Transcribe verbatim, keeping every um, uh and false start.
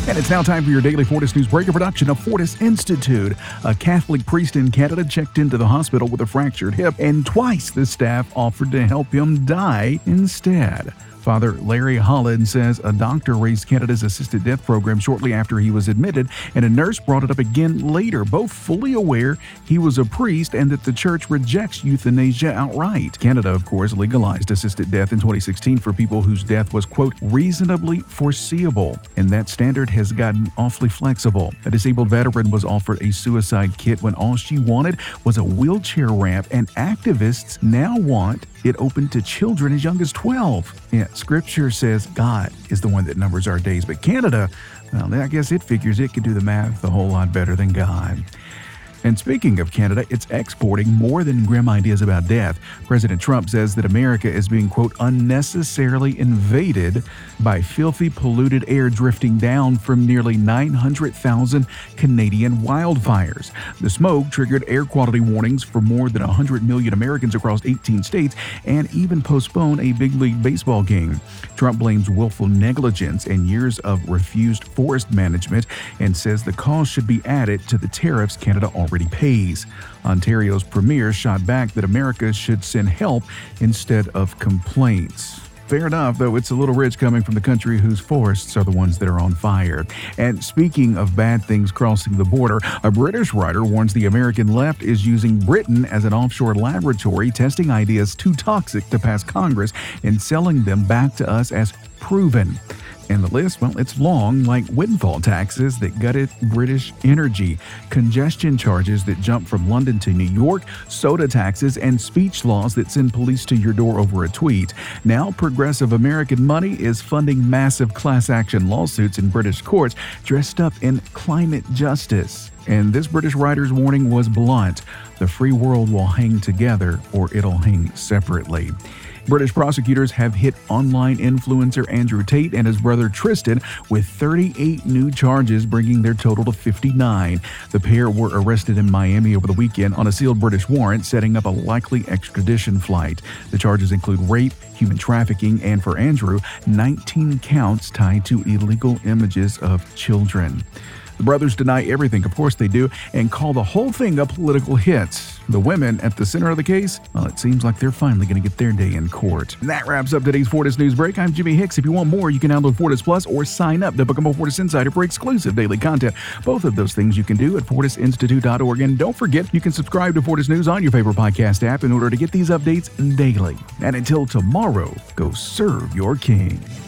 And it's now time for your daily Fortis News Break, a production of Fortis Institute. A Catholic priest in Canada checked into the hospital with a fractured hip, and twice the staff offered to help him die instead. Father Larry Holland says a doctor raised Canada's assisted death program shortly after he was admitted, and a nurse brought it up again later, both fully aware he was a priest and that the church rejects euthanasia outright. Canada, of course, legalized assisted death in twenty sixteen for people whose death was, quote, reasonably foreseeable, and that standard has gotten awfully flexible. A disabled veteran was offered a suicide kit when all she wanted was a wheelchair ramp, and activists now want it open to children as young as twelve. Yeah, Scripture says God is the one that numbers our days, but Canada, well, I guess it figures it can do the math a whole lot better than God. And speaking of Canada, it's exporting more than grim ideas about death. President Trump says that America is being, quote, unnecessarily invaded by filthy, polluted air drifting down from nearly nine hundred thousand Canadian wildfires. The smoke triggered air quality warnings for more than one hundred million Americans across eighteen states and even postponed a big league baseball game. Trump blames willful negligence and years of refused forest management and says the cost should be added to the tariffs Canada already already pays. Ontario's premier shot back that America should send help instead of complaints. Fair enough, though it's a little rich coming from the country whose forests are the ones that are on fire. And speaking of bad things crossing the border, a British writer warns the American left is using Britain as an offshore laboratory, testing ideas too toxic to pass Congress and selling them back to us as proven. And the list, well, it's long, like windfall taxes that gutted British energy, congestion charges that jump from London to New York, soda taxes, and speech laws that send police to your door over a tweet. Now, progressive American money is funding massive class action lawsuits in British courts dressed up in climate justice. And this British writer's warning was blunt. The free world will hang together or it'll hang separately. British prosecutors have hit online influencer Andrew Tate and his brother Tristan with thirty-eight new charges, bringing their total to fifty-nine. The pair were arrested in Miami over the weekend on a sealed British warrant, setting up a likely extradition flight. The charges include rape, human trafficking, and for Andrew, nineteen counts tied to illegal images of children. The brothers deny everything, of course they do, and call the whole thing a political hit. The women at the center of the case, well, it seems like they're finally going to get their day in court. And that wraps up today's Fortis News Break. I'm Jimmy Hicks. If you want more, you can download Fortis Plus or sign up to become a Fortis Insider for exclusive daily content. Both of those things you can do at fortis institute dot org. And don't forget, you can subscribe to Fortis News on your favorite podcast app in order to get these updates daily. And until tomorrow, go serve your king.